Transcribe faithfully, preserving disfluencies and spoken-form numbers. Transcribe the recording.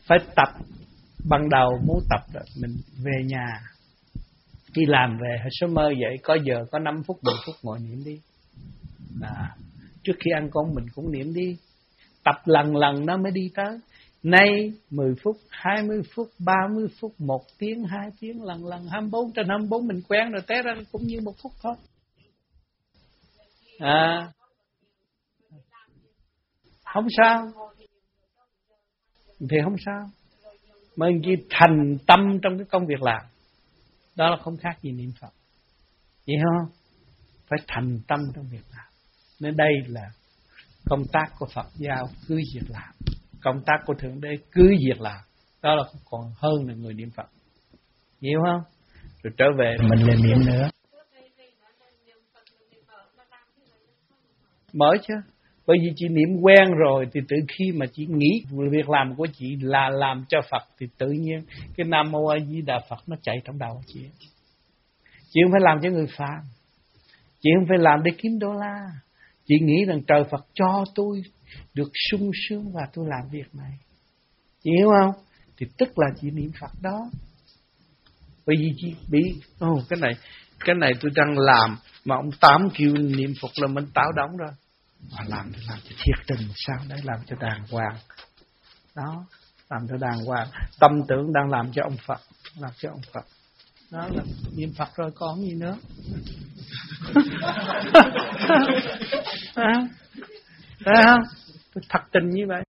Phải tập. Ban đầu muốn tập rồi mình về nhà, đi làm về hay sớm mơ dậy, có giờ có năm phút mười phút ngồi niệm đi. À, trước khi ăn cơm mình cũng niệm đi. Tập lần lần nó mới đi tới. Nay mười phút, hai mươi phút, ba mươi phút, một tiếng, hai tiếng, lần lần hai mươi bốn trên hai mươi bốn mình quen rồi, té ra cũng như một phút thôi. À, không sao, thì không sao. Mình chỉ thành tâm trong cái công việc làm, đó là không khác gì niệm Phật, vậy không? Phải thành tâm trong việc làm. Nên đây là công tác của Phật giáo, cứ việc làm. Công tác của Thượng Đế cứ việc làm. Đó là còn hơn là người niệm Phật, hiểu không? Rồi trở về mình lên niệm nữa. Mới chứ. Bởi vì chị niệm quen rồi thì từ khi mà chị nghĩ việc làm của chị là làm cho Phật thì tự nhiên cái Nam Mô A Di Đà Phật nó chạy trong đầu chị. Chị không phải làm cho người phàm, chị không phải làm để kiếm đô la. Chị nghĩ rằng trời Phật cho tôi được sung sướng và tôi làm việc này. Chị hiểu không? Thì tức là chị niệm Phật đó. Bởi vì chị bị oh, cái này cái này tôi đang làm mà ông Tám kêu niệm Phật là mình táo đóng rồi. Mà làm thì làm cho thiệt tình sao đấy, làm cho đàng hoàng. Đó, làm cho đàng hoàng. Tâm tưởng đang làm cho ông Phật, làm cho ông Phật. Đó là niệm Phật rồi còn gì nữa. Thấy không? Thấy không? Tôi thật tình như vậy.